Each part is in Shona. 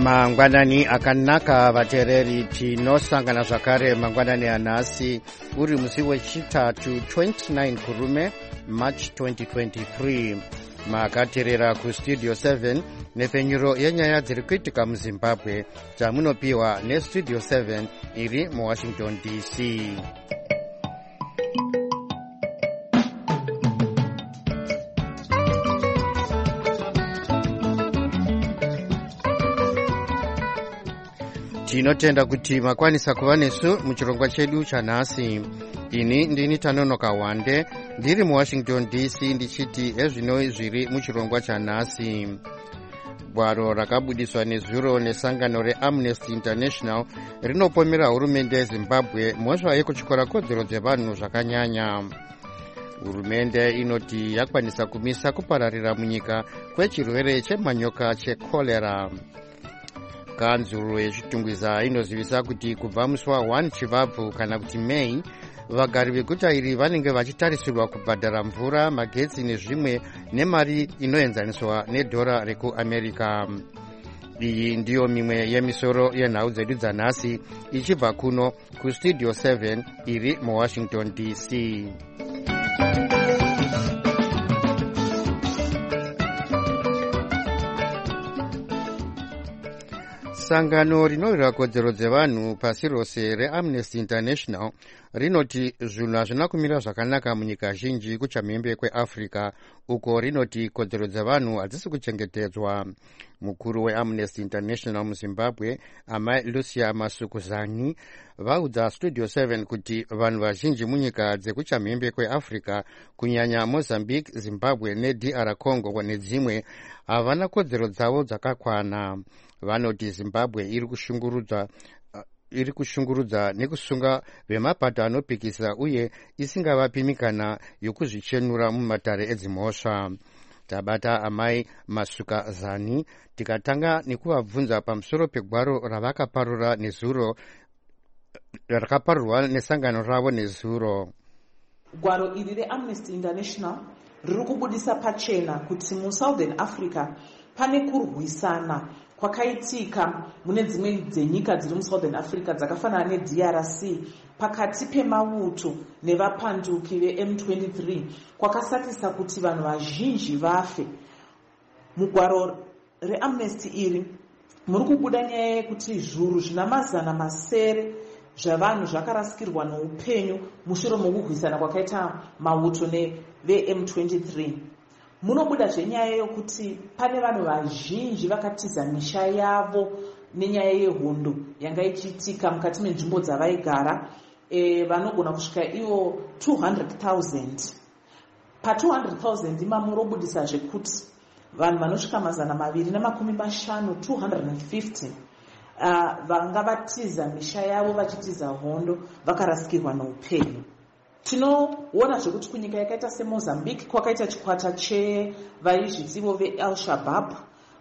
mangwanani akanaka vateereri, tinosangana zvakare mangwanani anhasi uri musi wechitatu 29 kurume March 2023. makateerera kustudio 7 nepfenyuro yenyaya dziri kuitika muzimbabwe dzamunopiwa nestudio 7 iri muwashington DC. tinotenda kuti makwanisa kuva nesu muchirongwa chedu chanhasi. ini ndini Tanonoka Wande ndiri muwashington DC ndichiti ezvino zviri muchirongwa chanhasi. gwaro rakabudiswa nezuro nesangano reAmnesty International rinopomera hurumende yezimbabwe mhosva yekutyora kodzero dzevanhu zvakanyanya. hurumende inoti yakwanisa kumisa kupararira munyika kwechirwere chemanyoka chekorera. kanzuro yechitungwiza inozivisa kuti kubva musi wa1 chivabvu kana kuti Mei, vagari veguta iri vanenge vachitarisirwa kubhadhara mvura, magetsi nezvimwe nemari inoenzaniswa nedhora rekuAmerica. iyi ndiyo mimwe yemisoro yenhau dzedu dzanhasi ichibva kuno kustudio 7 iri muwashington DC. sangano rinorwira kodzero dzevanhu pasi rose reAmnesty International rinoti zvinhu hazvina kumira zvakanaka munyika zhinji kuchamhembe kweAfrica, uko rinoti kodzero dzevanhu hadzisi kuchengetedzwa. mukuru weAmnesty International muzimbabwe amai Lucia Masukuzani vaudza studio 7 kuti vanhu vazhinji munyika dzekuchamhembe kweAfrica kunyanya Mozambique, Zimbabwe neDR Congo nedzimwe havana kodzero dzavo dzakakwana. vanoti Zimbabwe iri kushungurudza nekusunga vemapato anopikisa uye isingavapi mikana yokuzvichenura mumatare edzimhosva. tabata amai Masukazani tikatanga nekuvabvunza pamusoro pegwaro ravakaparura nezuro rakaparurwa nesangano ravo nezuro. gwaro iri reAmnesty International riri kubudisa pachena kuti muSouthern Africa pane kurwisana kwakaitika mune dzimwe dzenyika dziri muSouthern Africa dzakafanana neDRC pakati pemauto nevapanduki veM23 kwakasatisa kuti vanhu vazhinji vafe. mugwaro reAmnesty iri muri kubuda nyaya yekuti zviuru zvina mazana masere zvavanhu zvakarasikirwa neupenyu mushure mokurwisana kwakaita mauto neveM23. munobuda zvenyaya yokuti pane vanhu vazhinji vakatiza misha yavo nenyaya yehondo yanga ichiitika mukati menzvimbo dzavaigara, vanogona kusvika ivo 200,000. pa200,000 mamurobudisa zvekuti vanhu vanosvika mazana maviri namakumi mashanu 250 vanga vatiza misha yavo vachitiza hondo vakarasikirwa neupenyu. tinoona zvekuti kunyika yakaita seMozambique kwakaita chikwata chevaizvitsivo veAl-Shabaab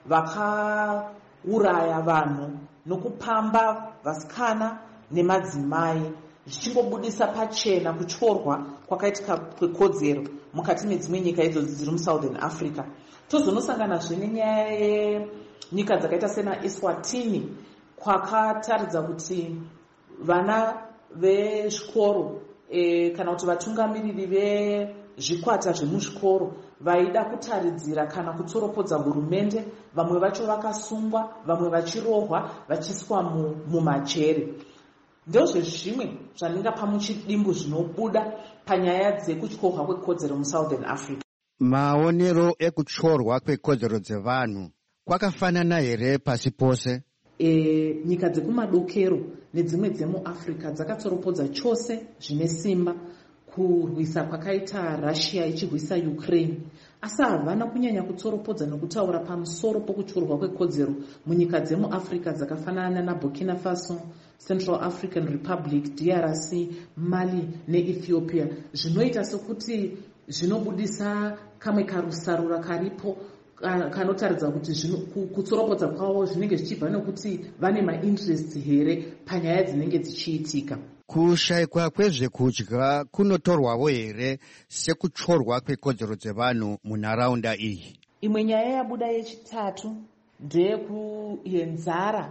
vakauraya vanhu nokupamba vasikana nemadzimai, zvichingobudisa pachena kutyorwa kwakaitika kwekodzero mukati medzimwe nyika idzodzi dziri muSouthern Africa. tozonosanganazve nenyaya yenyika dzakaita senaEswatini kwakataridza kuti vana vezvikoro kana kuti vatungamiriri vezvikwata zvemuzvikoro vaida kutaridzira kana kutsoropodza hurumende, vamwe vacho vakasungwa, vamwe vachirohwa vachiiswa mumajere. ndozvezvimwe zvandingapa muchidimbu zvinobuda panyaya dzekutyorwa kwekodzero muSouthern Africa. maonero ekutyorwa kwekodzero dzevanhu kwakafanana here pasi pose? nyika dzekumadokero nedzimwe dzemuAfrica dzakatsoropodza chose zvine simba kurwisa kwakaita Russia ichirwisa Ukraine, asi havana kunyanya kutsoropodza nokutaura pamusoro pokutyorwa kwekodzero munyika dzemuAfrica dzakafanana naBurkina Faso, Central African Republic, DRC, Mali neEthiopia, zvinoita sekuti zvinobudisa kamwe karusarura karipo kanotaridza kuti kutsoropodza kwavo zvinenge zvichibva nekuti vane mainterest here panyaya dzinenge dzichiitika. kushayikwa kwezvekudya kunotorwawo here sekutyorwa kwekodzero dzevanhu munharaunda iyi? imwe nyaya yabuda yechitatu ndeyenzara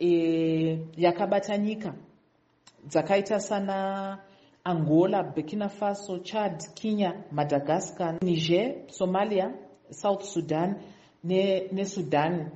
yakabata nyika dzakaita sana Angola, Burkina Faso, Chad, Kenya, Madagascar, Niger, Somalia, South Sudan neSudan.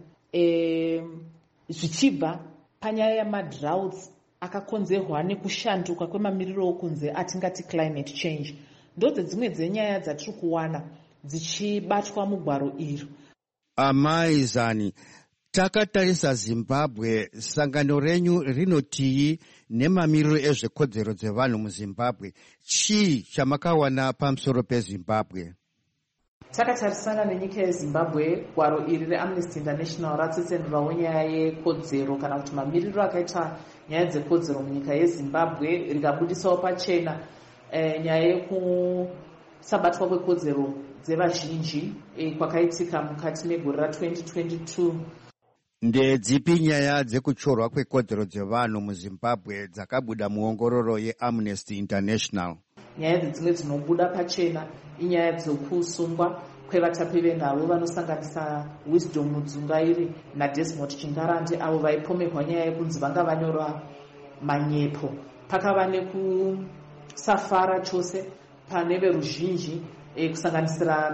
Zvichibva panyaya yamadroughts akakonzerwa nekushanduka kwemamiriro okunze atingati climate change, ndodzedzimwe dzenyaya dzatiri kuwana dzichibatwa mugwaro iro. Amai Zani, takatarisa Zimbabwe, sangano renyu rinotii nemamiriro ezvekodzero dzevanhu muZimbabwe? Chii chamakawana pamusoro peZimbabwe? Takatarisana nenyika yeZimbabwe, gwaro iri reAmnesty International ratsetsenurawo nyaya yekodzero kana kuti mamiriro akaita nyaya dzekodzero munyika yeZimbabwe, rikabudisawo pachena nyaya yekusabatwa kwekodzero dzevazhinji kwakaitika mukati megore ra2022. Ndedzipi nyaya dzekuchorwa kwekodzero dzevanhu muZimbabwe dzakabuda muongororo yeAmnesty International? Nyaya dzimwe dzinobuda pachena inyaya dzekusungwa kwevatapi venhavo vanosanganisa Wisdom Mudzungairi naDesmond Chingarande, avo vaipomerwa nyaya yekunzi vanga vanyora manyepo. Pakava nekusafara chose pane veruzhinji kusanganisira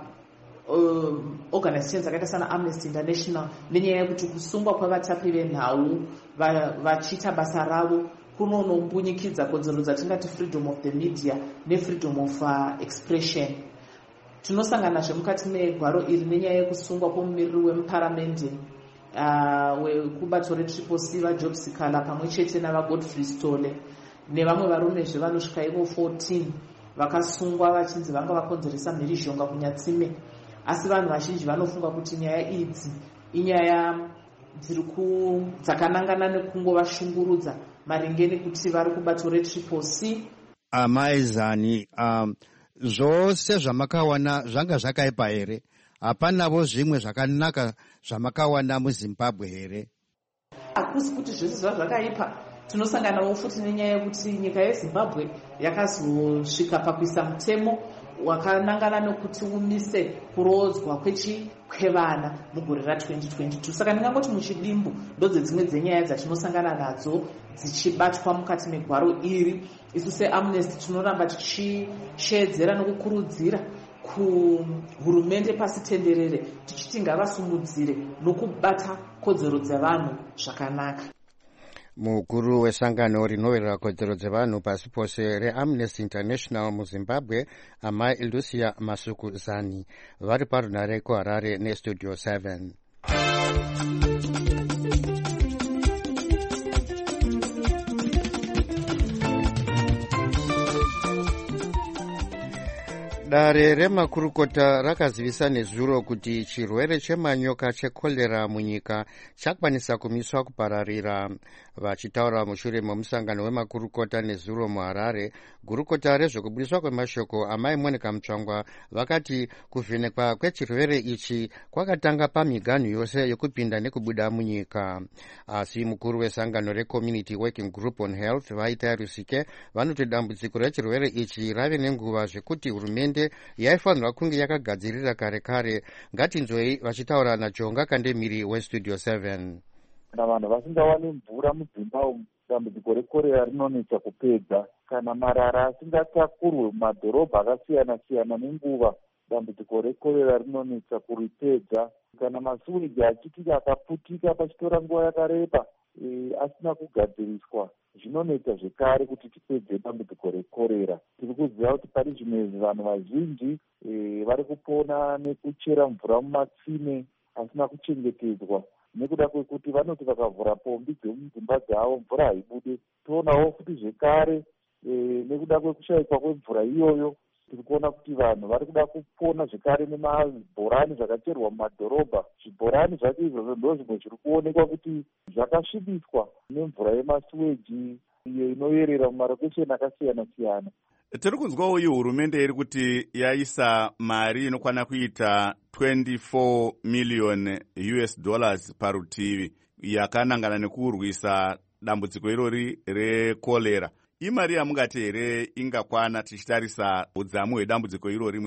organizations akaita sana Amnesty International nenyaya yekuti kusungwa kwevatapi venhau vachiita basa ravo kunonombunyikidza kodzero dzatingati freedom of the media nefreedom of expression. Tinosanganazve mukati megwaro iri nenyaya yekusungwa kwomumiriri wemuparamende wekubato retriple C vaJob Sikala pamwe chete navaGodfrey Stole nevamwe varumezve vanosvika ivo 14 vakasungwa vachinzi vanga vakonzeresa mhirizhonga kunyatsime. Asi vanhu vazhinji vanofunga kuti nyaya idzi inyaya dzakanangana nekungova maringe nekuti vari kubato retriple C. Amai Zani, zvose zvamakawana zvanga zvakaipa here? Hapanavo zvimwe zvakanaka zvamakawana muZimbabwe here? Hakusi kuti zvese zvakaipa. Tinosanganawo futi nenyaya yekuti nyika yeZimbabwe yakazosvika pakuisa mutemo wakanangana nekuti umise kurodzwa kwevana mugore ra2022. Saka ndingangoti muchidimbu ndodzedzimwe dzenyaya dzatinosangana nadzo dzichibatwa mukati megwaro iri. Isu seAmnesty tinoramba tichishedzera nokukurudzira kuhurumende pasi tenderere tichiti ngavasumudzire nokubata kodzero dzevanhu zvakanaka. Mukuru wesangano rinoverera kodzero dzevanhu pasi pose reAmnesty International muZimbabwe, Amai Lucia Masuku Zani, vari parunare kuHarare neStudio 7. Dare remakurukota rakazivisa nezuro kuti chirwere chemanyoka chekolera munyika chakwanisa kumiswa kupararira. Vachitaura mushure memusangano wemakurukota nezuro muHarare, gurukota rezvekubudiswa kwemashoko Amai Monica Mutsvangwa vakati kuvhenekwa kwechirwere ichi kwakatanga pamiganhu yose yokupinda nekubuda munyika. Asi mukuru wesangano reCommunity Working Group on Health Vaita Rusike vanoti dambudziko rechirwere ichi rave nenguva zvekuti hurumende yaifanirwa kunge yakagadzirira kare kare. Ngatinzwei vachitaura naJonga Kandemiri weStudio 7. Kana vanhu vasingawani mvura mudzimba umu, dambudziko rekorera rinonetsa kupedza. Kana marara asingatakurwe mumadhorobha akasiyana siyana nenguva, dambudziko rekorera rinonetsa kuripedza. Kana masiwiji achiti akaputika pachitora nguva yakareba asina kugadziriswa, zvinonetsa zvekare kuti tipedze dambudziko rekorera. Tiri kuziva kuti pari zvimwe vanhu vazhinji vari kupona nekuchera mvura mumatsime asina kuchengetedzwa, nekuda kwekuti vanoti vakavhura pombi dzemudzimba dzavo mvura haibude. Toonawo futi zvekare nekuda kwekushayikwa kwemvura iyoyo, tiri kuona kuti vanhu vari kuda kupona zvekare nemabhorani zvakacherwa mumadhorobha. Zvibhorani zvacho izvozvo ndo zvimwe zviri kuonekwa kuti zvakasvibiswa nemvura yemasiweji iyo inoyerera mumarokesheni akasiyana siyana. Tiri kunzwawo iyi hurumende iri kuti yaisa mari inokwana kuita $24 million parutivi yakanangana nekurwisa dambudziko irori rekolera. Imari yamungati here ingakwana tichitarisa udzamu hwedambudziko irori munyika?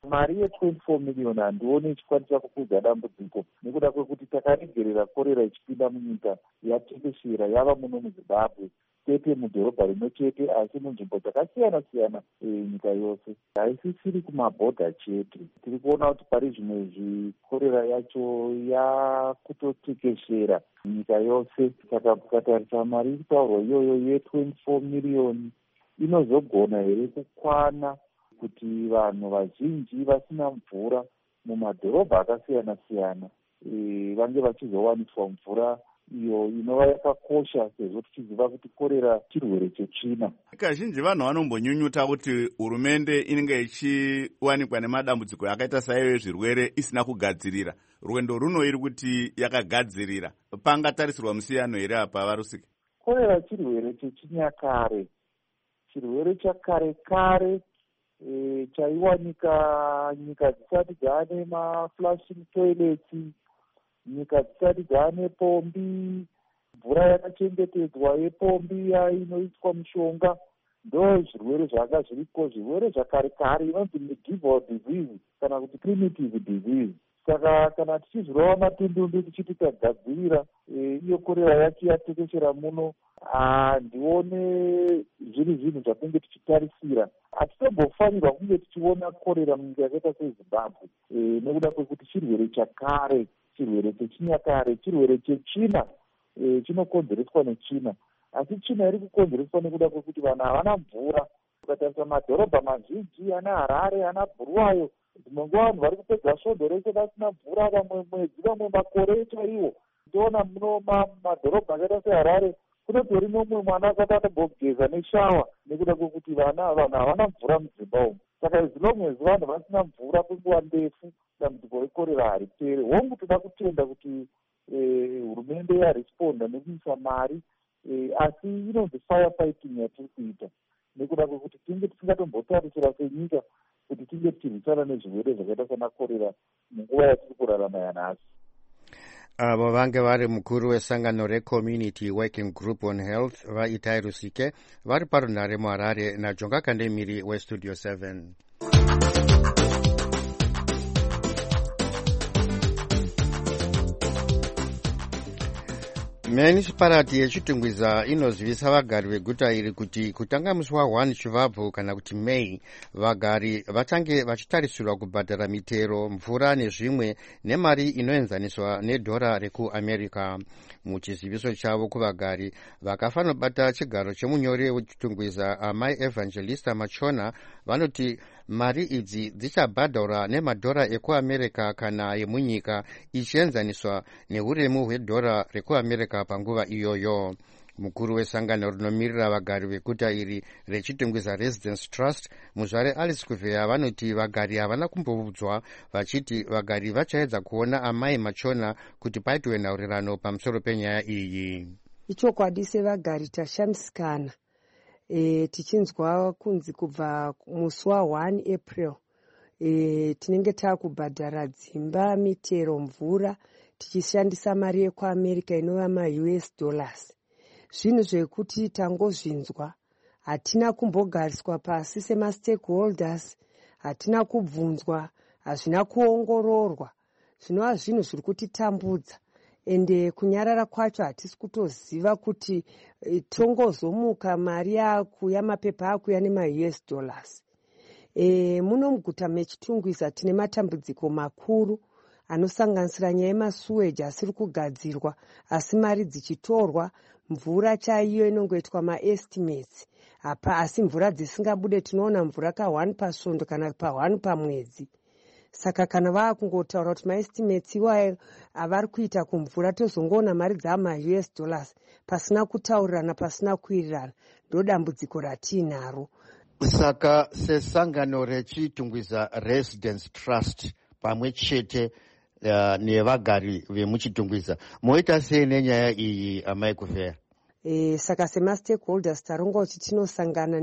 mari ye24 million handioni ichikwanisa kupedza dambudziko, nekuda kwekuti takaregerera korera ichipinda munyika yatekeshera yava muno muzimbabwe, kwete mudhorobha rimwe chete asi munzvimbo dzakasiyana siyana nyika yose. Haisisiri kumabhodha chete, tiri kuona kuti pari zvimwe zvikorera yacho yakutotekeshera nyika yose. Saka kukatarisa mari iri kutaurwa iyoyo ye24 million inozogona here kukwana kuti vanhu vazhinji vasina mvura mumadhorobha akasiyana siyana vange vachizowaniswa mvura iyo inova yakakosha, sezvo tichiziva kuti korera chirwere chetsvina. Kazhinji vanhu vanombonyunyuta kuti hurumende inenge ichiwanikwa nemadambudziko akaita saiyo zvirwere isina kugadzirira. Rwendo runo iri kuti yakagadzirira. Pangatarisirwa musiyano here apa Varusike? Korera chirwere chechinyakare, chirwere chakare kare chaiwanika nyika dzisati dzaane maflushing toilets, nyika dzisati dzaane pombi, mvura yakachengetedzwa yepombi inoiswa mushonga. Ndo zvirwere zvanga zviriko, zvirwere zvakare kare inonzi medieval disease kana kuti primitive disease. Saka kana tichizvirova matundundu tichiti tagadzirira iyo korera yacho yatekeshera muno, handione zviri zvinhu zvatinge tichitarisira. Hatitombofanirwa kunge tichiona korera munyika yakaita seZimbabwe nekuda kwekuti chirwere chakare, chirwere chechinyakare, chirwere chetsvina, chinokonzereswa netsvina. Asi tsvina iri kukonzereswa nekuda kwekuti vanhu havana mvura. Ukatarisa madhorobha mazhinji ana Harare, ana Bulawayo, dzimwe nguva vanhu vari kupedza svondo rese vasina mvura, vamwe mwedzi, vamwe makore chaiwo. Toona muno madhorobha akaita seHarare kunotori nomwe mwana akati atambogeza neshawa nekuda kwekuti vanhu havana mvura mudzimba umu. Saka zvino mwezi vanhu vasina mvura kwenguva ndefu, dambudziko rekorera hariperi. Hongu toda kutenda kuti hurumende yaresponda nekuisa mari, asi inonzi firefighting yatiri kuita, nekuda kwekuti tinge tisingatombotarisira senyika kuti tinge tichirwisana nezvirwere zvakaita sana korera munguva yatiri kurarama yanhasi. Avo vange vari mukuru wesangano reCommunity Working Group on Health vaItai Rusike vari parunhare muHarare naJonga Kandemiri weStudio 7. Municipality yechitungwiza inozivisa vagari veguta iri kuti kutanga musi wa1 Chivabvu kana kuti May, vagari vachange vachitarisirwa kubhadhara mitero, mvura nezvimwe nemari inoenzaniswa nedhora rekuAmerica. Muchiziviso chavo kuvagari vakafanira bata chigaro chemunyori wechitungwiza Amai Evangelista Machona vanoti mari idzi dzichabhadhara nemadhora ekuAmerica kana yemunyika ichienzaniswa neuremu hwedhora rekuAmerica panguva iyoyo. Mukuru wesangano rinomirira vagari veguta iri rechitungwiza Residence Trust, muzvare Alice Kuvheya, vanoti vagari havana kumboudzwa, vachiti vagari vachaedza kuona Amai Machona kuti paitwe nhaurirano pamusoro penyaya iyi. Ichokwadi sevagari tashamisikana tichinzwa kunzi kubva musi wa1 April tinenge taakubhadhara dzimba, mitero, mvura tichishandisa mari yekuAmerica inova maUS dollars. Zvinhu zvekuti tangozvinzwa, hatina kumbogariswa pasi semastakeholders, hatina kubvunzwa, hazvina kuongororwa. Zvinova zvinhu zviri kutitambudza, ende kunyarara kwacho hatisi kutoziva kuti tongozomuka mari yakuya, mapepa akuya nemaUS dollars. Muno muguta mechitungwiza tine matambudziko makuru anosanganisira nyaya yemasuweji asiri kugadzirwa asi mari dzichitorwa, mvura chaiyo inongoitwa maestimates asi mvura dzisingabude. Tinoona mvura ka1 pasvondo kana pa1 pamwedzi. Saka kana vakungotaura kuti maestimates iwayo avari kuita kumvura, tozongoona mari dzamaUS dollars pasina kutaurirana, pasina kuwirirana. Ndo dambudziko ratiinaro. Saka sesangano rechitungwiza Residence Trust pamwe chete nevagari vemuchitungwiza, moita sei nenyaya iyi, Amai Kuvheya? Saka semastakeholders taronga kuti tinosangana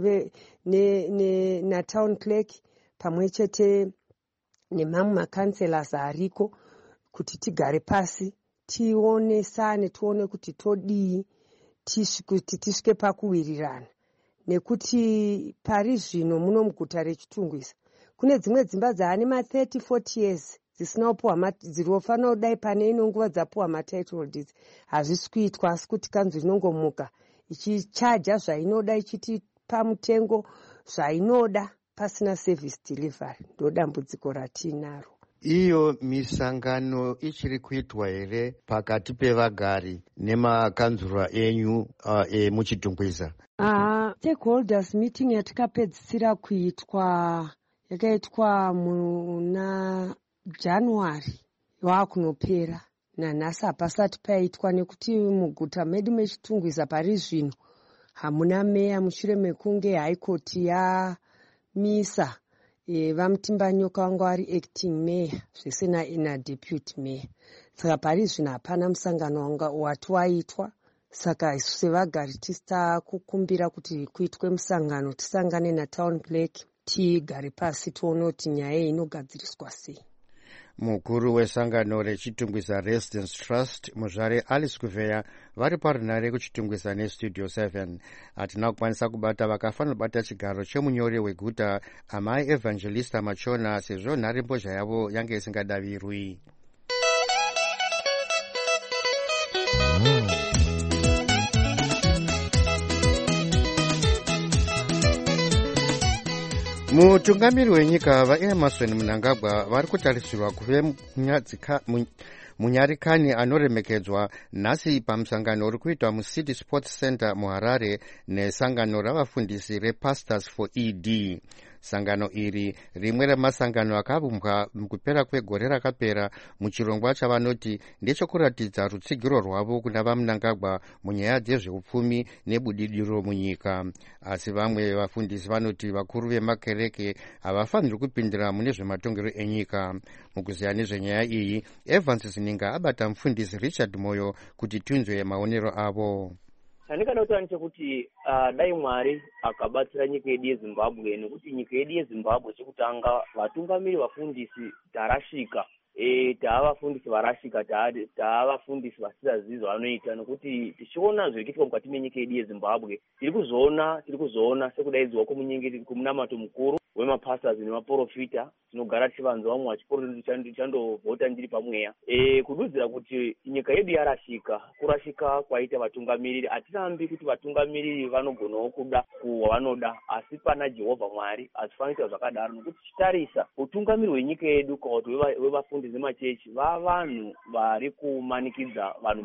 natown clerk pamwe chete nemamwe makanselas ariko kuti tigare pasi tionesane, tione kuti todii kuti tisvike pakuwirirana, nekuti pari zvino muno muguta rechitungwiza kune dzimwe dzimba dzaane ma30-40 years dzisina kupuhwa dzinofanira kudai pane ino nguva dzapuhwa matitle deeds. Hazvisi kuitwa, asi kuti kanzwi inongomuka ichichaja zvainoda, ichitipa mutengo zvainoda pasina service delivery. Ndo dambudziko ratinaro. Iyo misangano ichiri kuitwa here pakati pevagari nemakanzura enyu muchitungwiza? Stakeholders meeting yatakapedzisira kuitwa yakaitwa muna January wakunopera. Nanhasi hapasati paitwa nekuti muguta medu mechitungwiza pari zvino hamuna meya, mushure mekunge haikoti yamisa vamutimbanyoka wanga vari acting mayor zvese na deputy mayor. Saka pari zvino hapana musangano wati waitwa. Saka isu sevagari tisita kukumbira kuti kuitwe musangano, tisangane natown clerk tigare pasi tione kuti nyaya inogadziriswa sei. Mukuru wesangano rechitungwiza Residence Trust muzvare Alice Kuveya vari parunare kuchitungwiza nestudio 7. Hatina kukwanisa kubata vakafanira kubata chigaro chemunyori weguta amai Evangelista Machona sezvo nharembozha yavo yange isingadavirwi. Mutungamiri wenyika vaEmerson Mnangagwa vari kutarisirwa kuve munyarikani anoremekedzwa nhasi pamusangano uri kuitwa muCity Sports Center muHarare nesangano ravafundisi rePastors for ED. Sangano iri rimwe remasangano akabumbwa mukupera kwegore rakapera muchirongwa chavanoti ndechekuratidza rutsigiro rwavo kuna vaMnangagwa munyaya dzezveupfumi nebudidiro munyika. Asi vamwe vafundisi vanoti vakuru vemakereke havafaniri kupindira mune zvematongero enyika. Mukuziya nezvenyaya iyi, Evans Zininga abata mufundisi Richard Moyo kuti tunzwe maonero avo. Chandikada kutaura ndechekuti dai Mwari akabatsira nyika yedu yeZimbabwe, nekuti nyika yedu yeZimbabwe chekutanga vatungamiri vafundisi tarashika. Taavafundisi varashika, taavafundisi vasisazivi zvavanoita, nekuti tichiona zviri kuitika mukati menyika yedu yeZimbabwe tiri kuzoona sekudaidzwa kumunamato mukuru wemapastors nemaprofita. Tinogara tichivanza vamwe vachiprofita tichandovhota ndiri pamweya. Kududzira kuti nyika yedu yarashika, kurashika kwaita vatungamiriri. Hatirambi kuti vatungamiriri vanogonawo kuda wavanoda, asi pana Jehovha Mwari hazvifanira zvakadaro, nekuti tichitarisa utungamiri hwenyika yedu kana kuti wevafundisi vemachechi vavanhu vari kumanikidza vanhu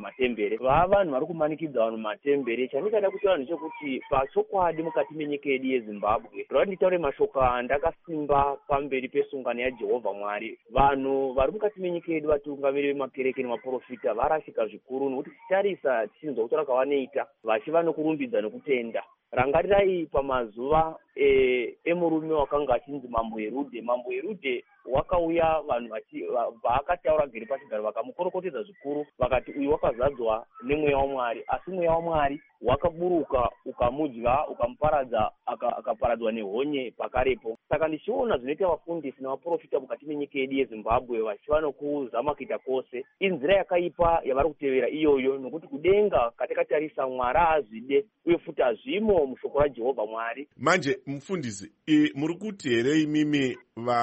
matembere. Chandikada kutaura ndechekuti pachokwadi mukati menyika yedu yeZimbabwe, rava nditaure mashoko ndakasimba pamberi pesungano yaJehovha Mwari. Vanhu vari mukati menyika yedu, vatungamiri vemakereke nemaprofita varashika zvikuru, nekuti tichitarisa tichinzwa kutaura kwavanoita vachiva nokurumbidza nokutenda. Rangarirai pamazuva emurume wakanga achinzi Mambo Herudhe wakauya vanhu vaakataura gere pachigaro vakamukorokotedza zvikuru, vakati uyu wakazadzwa nemweya waMwari, asi mweya waMwari wakaburuka ukamudya ukamuparadza, akaparadzwa nehonye pakarepo. Saka ndichiona zvinoita vafundisi navaprofita mukati menyika yedu yeZimbabwe vachiva nokuzama kuita kwose, inzira yakaipa yavari kutevera iyoyo, nokuti kudenga katakatarisa Mwari haazvide uye futi hazvimo mushoko raJehovha Mwari. Manje mufundisi, muri kuti here imimi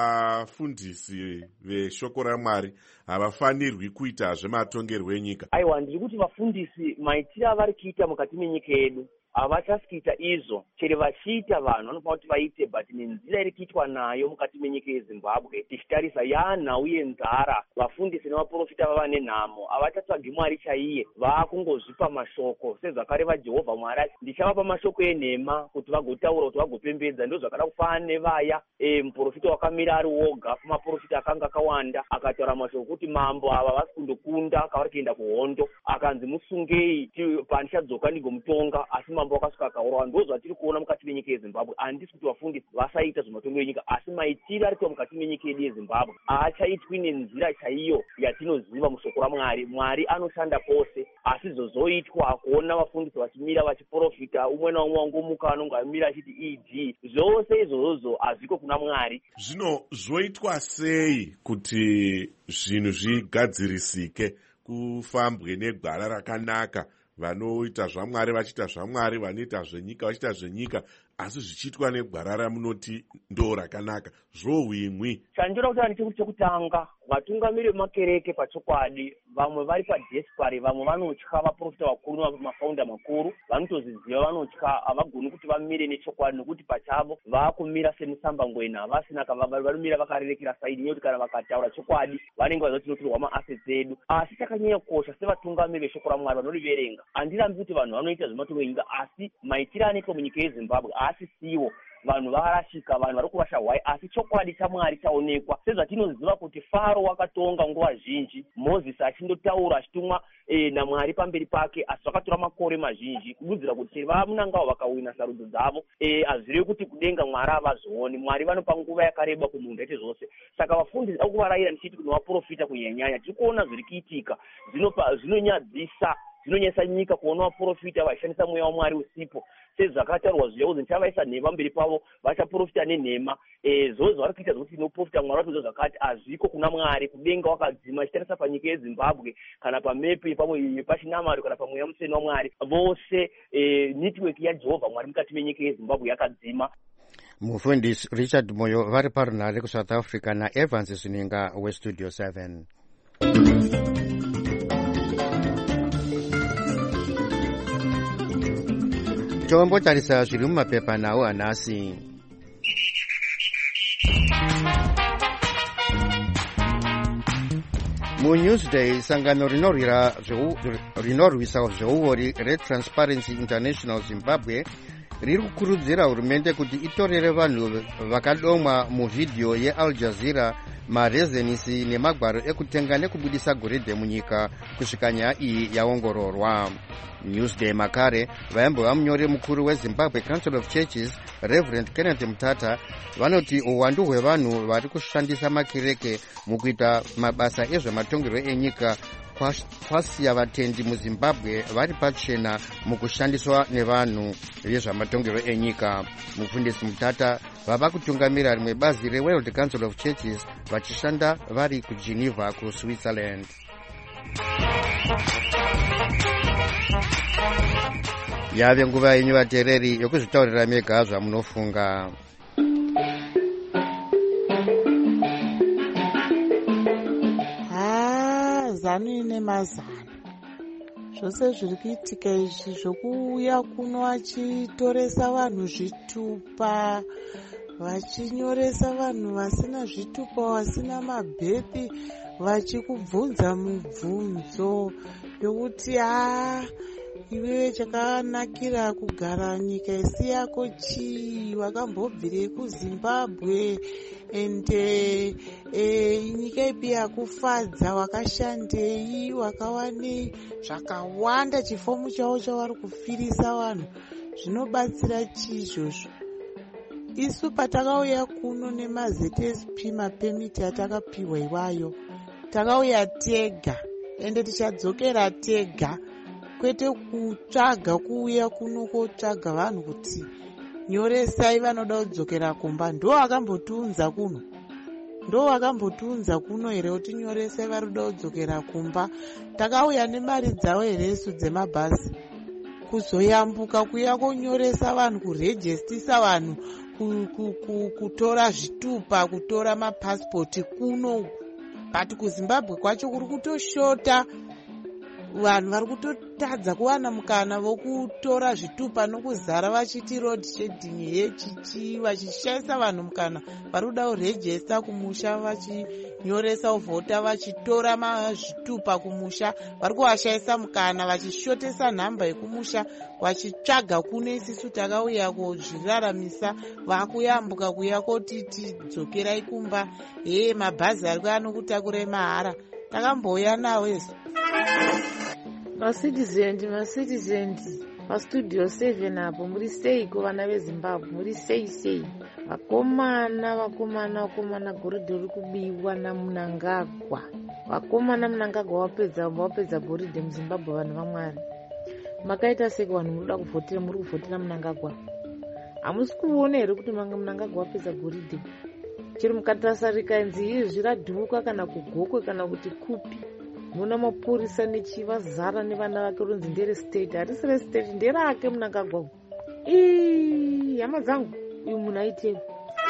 vafundisi veshoko raMwari havafanirwi kuita zvematongerwo enyika? Aiwa, ndiri kuti vafundisi maitiro avari kuita mukati menyika yedu havachasi kuita izvo. Chero vachiita vanhu vanofanira kuti vaite, but nenzira iri kuitwa nayo mukati menyika yeZimbabwe tichitarisa yanhau yenzara, vafundisi navaprofita vava nenhamo, havachatsvagi Mwari chaiye, vaakungozvipa mashoko sezvakareva Jehovha Mwari ati ndichavapa mashoko enhema kuti vagotaura, kuti vagopembedza. Ndo zvakada kufanana nevaya muprofita wakamira ari woga pamaprofita akanga akawanda, akataura mashoko kuti mambo ava vasi kundokunda kavari kuenda kuhondo, akanzi musungei pandichadzoka ndigomutonga, asi mambo wakasvika akaurawa. Ndo zvatiri kuona mukati menyika yeZimbabwe. Handisi kuti vafundisi vasaita zvematongero enyika, asi maitiro arikuwa mukati menyika yedu yeZimbabwe haachaitwi nenzira chaiyo yatinoziva mushoko raMwari. Mwari anoshanda pose, asi zvozoitwa kuona vafundisi vachimira vachiprofita, umwe naumwe wangomuka anonga amira achiti EG, zvose izvozvo hazviko kuna Mwari. Zvino zvoitwa sei kuti zvinhu zvigadzirisike, kufambwe negwara rakanaka, vanoita zvaMwari vachiita zvaMwari, vanoita zvenyika vachiita zvenyika? asi zvichiitwa negwarara munoti ndo rakanaka. Zvohwimwi chandoda kuti anditi chekutanga vatungamiri vemakereke pachokwadi vamwe vari padespari, vamwe vanotya vaprofita vakuru namafaunda makuru, vanotoziziva vanotya, havagoni kuti vamire nechokwadi nekuti pachavo vakumira semusambangwena, havasina vanomira vakarerekera saidi nekuti kana vakataura chokwadi vanenge vaziva tinotorwa maassets edu. Asi takanyanya kukosha sevatungamiri veshoko raMwari vanoriverenga, handirambi kuti vanhu vanoita zvematongo enyika, asi maitiro anoitwa munyika yeZimbabwe asi siwo. Vanhu varashika, vanhu vari kurasha hwai, asi chokwadi chaMwari chaonekwa. Sezvatinoziva kuti Faro wakatonga nguva zhinji, Mozisi achindotaura achitumwa naMwari pamberi pake, asi vakatora makore mazhinji kududzira kuti vamunangawo vakawina sarudzo dzavo, hazvirevi kuti kudenga Mwari havazvioni. Mwari vanopa nguva yakareba kumunhu aite zvose. Saka vafundisi akuvarayira ndichiti kuti vaprofita kunyanya-nyanya, tiri kuona zviri kuitika, zvinonyadzisa, zvinonyesa nyika kuona vaprofita vaishandisa mweya waMwari usipo. Sezvakataurwa zviya ndichavaisa nhema mberi pavo, vachaprofita nenhema. Zvose zvavari kuita zvokuti tinoprofita Mwari vatoza zvakati hazviko kuna Mwari. Kudenga wakadzima achitarisa panyika yeZimbabwe kana pamepi pachinamaro kana pamweya museni waMwari, vose netiweki yaJehovha Mwari mukati menyika yeZimbabwe yakadzima. Mufundisi Richard Moyo vari parunhare kuSouth Africa naEvans Zininga weStudio 7. Tombotarisa zviri mumapepa nawo hanhasi. MuNewsday, sangano rinorwisa zveuori reTransparency International Zimbabwe riri kukurudzira hurumende kuti itorere vanhu vakadomwa muvhidhiyo yeAl Jazeera marezenisi nemagwaro ekutenga nekubudisa goridhe munyika kusvika nyaya iyi yaongororwa. Newsday makare vaimbova munyori mukuru weZimbabwe Council of Churches Reverend Kenneth Mutata vanoti uwandu hwevanhu vari kushandisa makereke mukuita mabasa ezvematongerwo enyika kwasiya vatendi muZimbabwe vari pachena mukushandiswa nevanhu vezvamatongerwo enyika. Mufundisi Mutata vava kutungamira rimwe bazi reWorld Council of Churches vachishanda vari kuGeneva kuSwitzerland. Yave nguva yenyu vateereri yokuzvitaurira mega zvamunofunga. Zanu ine mazana zvose zviri kuitika izvi zvokuuya kuno vachitoresa vanhu zvitupa, vachinyoresa vanhu vasina zvitupa, vasina mabhepi, vachikubvunza mubvunzo yokuti iwewe chakanakira kugara nyika isi yako chii, wakambobvirei kuZimbabwe, ende nyika ipi yakufadza, wakashandei, wakawanei, zvakawanda. Chifomu chavo chavari kufirisa vanhu zvinobatsira chizvozvo. Isu patakauya kuno nemaZSP mapemiti atakapiwa iwayo, takauya tega ende tichadzokera tega, kwete kutsvaga kuuya kuno kotsvaga vanhu kuti nyoresai vanoda kudzokera kumba. Ndo akambotiunza kuno, ndo akambotiunza kuno here kuti nyoresai vari kuda kudzokera kumba. Takauya nemari dzavo heresu dzemabhasi kuzoyambuka kuya konyoresa vanhu, kurejestisa vanhu, kutora zvitupa, kutora mapasipoti kuno. But kuZimbabwe kwacho kuri kutoshota vanhu, vari kutotadza kuwana mukana vokutora zvitupa nokuzara vachiti road shedding yechichi, vachishaisa vanhu mukana. Vari kuda kurejesta kumusha, vachinyoresa uvhota, vachitora zvitupa kumusha, vari kuvashaisa mukana, vachishotesa nhamba yekumusha, vachitsvaga kuno isisu takauya kuzviraramisa. Vakuyambuka kuya kotiti dzokerai kumba, mabhazi ari anokutakurai mahara. Takamboya nawo isu macitizen paStudio 7 apo. Muri seiko vana veZimbabwe? Muri sei? Vakomana goridhe riri kubiwa naMnangagwa. Vakomana Mnangagwa wapedza goridhe muZimbabwe. Vanhu vaMwari, makaita seko vanhu munoda kuvhotera, muri kuvhotera Mnangagwa? Hamusi kuona here kuti Mnangagwa wapedza goridhe? Chiri mukatarisa rikanzi izvi radhuka kana kugokwe kana kuti kupi, muna mapurisa nechivazara nevana vake ronzi ndere state. Harisi restate, nderake Mnangagwa. hama dzangu uyu munhu aitei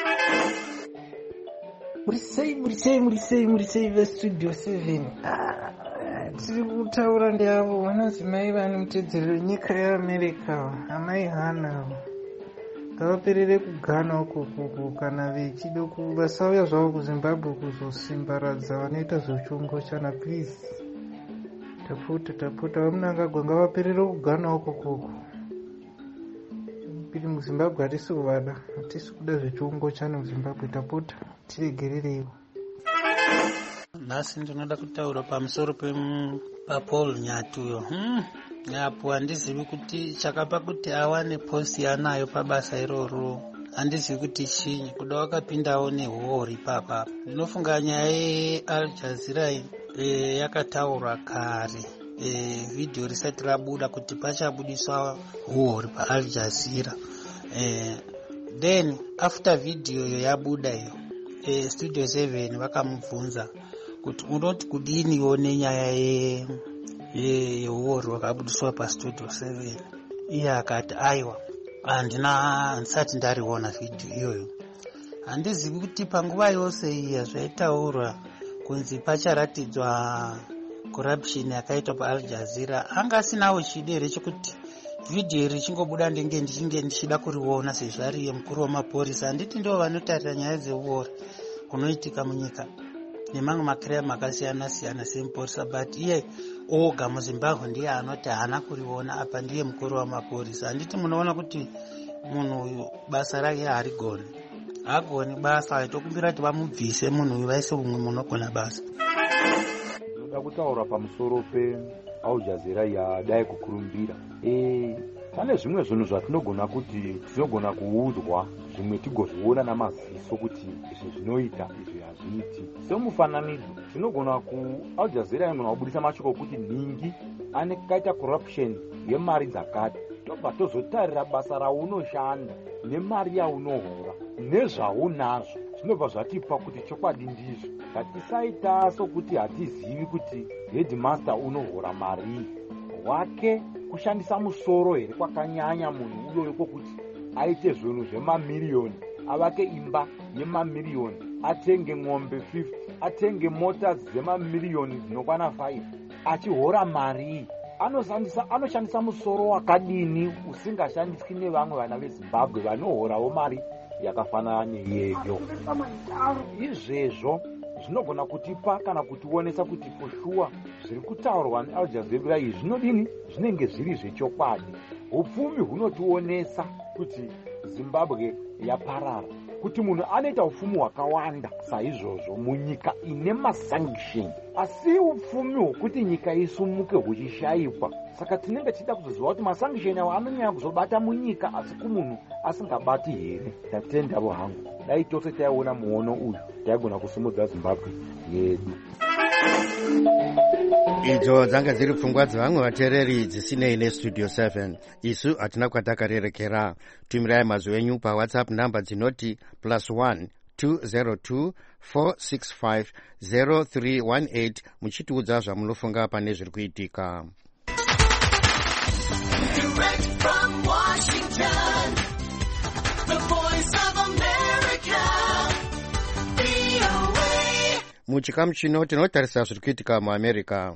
murisei vestudio 7 tiri kutaura ndeavo vanadzimai vane mutedzero wenyika yeamerica amai hana ngavaperere kugana ukoko kana vechida vasauya zvavo kuzimbabwe kuzosimbaradza vanoita zveuchiongochana please tapota vamunangagwa ngavaperere kugana ukoko piri muzimbabwe hatisi kuvada hatisi kuda zvechiungochana muzimbabwe tapota tiregerereiwo. Nhasi ndinoda kutaura pamusoro paPaul Nyatuyo. Nyapo handizivi kuti chakapa kuti awane posti yanayo pabasa iroro. Handizivi kuti chinyi kuda wakapindawo nehuori papa. Ndinofunga nyaya yeAl Jazeera yakataurwa kare. Video risati rabuda kuti pachabudiswa huori paAl Jazeera. Then after video yabuda iyo Studio 7 vakamubvunza kuti unoti kudini one nyaya yehuori wakabudiswa paStudio 7. Iye akati aiwa handisati ndariona vhidhiyo iyoyo. Handizivi kuti panguva yose iyi zvaitaurwa kunzi pacharatidzwa corruption yakaitwa paAl Jazeera, anga asinawo chido here chekuti vhidhiyo iri chingobuda ndenge ndichinge ndichida kuriona sezvo ari mukuru wemapurisa. Handiti ndivo vanotarira nyaya dzeuori kunoitika munyika nemamwe makiraimu akasiyana-siyana semupurisa, but iye oga muzimbabwe ndiye anoti haana kuriona apa ndiye mukuru wamapurisa. Handiti munoona kuti munhu uyu basa rake harigoni, hagoni basa, aitokumbira kuti vamubvise munhu uyu vaise umwe munogona basa. Ndinoda kutaura pamusoro peAl Jazeera yadai kukurumbira. Pane zvimwe zvinhu zvatinogona kuudzwa, zvimwe tigozviona namaziso kuti izvi zvinoita izvi hazviiti. Semufananidzo tinogona Al Jazeera inogona kubudisa mashoko okuti ningi anekaita corruption yemari dzakati, tobva tozotarira basa raunoshanda nemari yaunohora nezvaunazvo zvinobva zvatipa kuti chokwadi ndizvo. Ngatisaita sokuti hatizivi kuti headmaster unohora mari wake kushandisa musoro here kwakanyanya munhu uyoyo kwokuti aite zvinhu zvemamiriyoni, avake imba yemamiriyoni, atenge ng'ombe 50, atenge mota dzemamiriyoni dzinokwana 5, achihora mari. Anoshandisa musoro wakadini usingashandiswi nevamwe vana veZimbabwe vanohorawo mari yakafanana neyeyo. Izvezvo zvinogona kutipa kana kutionesa kuti poshuwa zviri kutaurwa neAl Jazeera izvi zvinodini, zvinenge zviri zvechokwadi. Upfumi hunotionesa kuti Zimbabwe yaparara, kuti munhu anoita upfumi hwakawanda saizvozvo munyika ine masanction, asi upfumi hwokuti nyika isumuke huchishayikwa. Saka tinenge tichida kuzoziva kuti masanction awo anonyanya kuzobata munyika asi kumunhu asingabati here. Tatendavo hangu, dai tose taiona muono uyu taigona kusimudza Zimbabwe yedu. Idzo dzanga dziri pfungwa dzevamwe vateereri dzisinei neStudio 7. Isu hatina kwatakarerekera. Tumirai mazwi enyu paWhatsApp namba dzinoti +1 202 465 0318 muchitiudza zvamunofunga pane zviri kuitika. Direct from Washington, the voice of America, VOA. Muchikamu chino tinotarisa zviri kuitika muAmerica.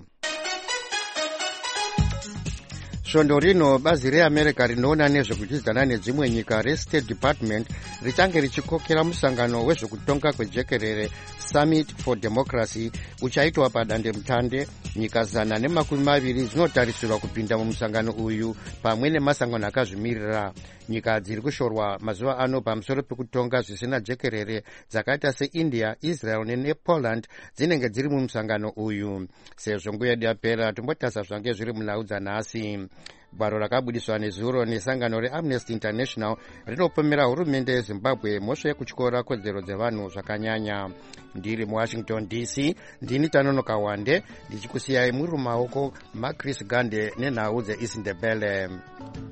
Svondo rino bazi reAmerica rinoona nezvekudyidzana nedzimwe nyika reState Department richange richikokera musangano wezvekutonga kwejekerere Summit for Democracy uchaitwa padandemutande. Nyika 120 dzinotarisirwa kupinda mumusangano uyu pamwe nemasangano akazvimirira. Nyika dziri kushorwa mazuva ano pamusoro pekutonga zvisina jekerere dzakaita seIndia, Israel nePoland dzinenge dziri mumusangano uyu. Sezvo nguva yedu yapera, tombotasa zvange zviri munhau dzanhasi. Gwaro rakabudiswa nezuro nesangano reAmnesty International rinopomera hurumende yeZimbabwe mhosva yekutyora kodzero dzevanhu zvakanyanya. Ndiri muWashington DC, ndini Tanonoka Wande, ndichikusiyai muri mumaoko maChris Gande nenhau dzeIsindebele.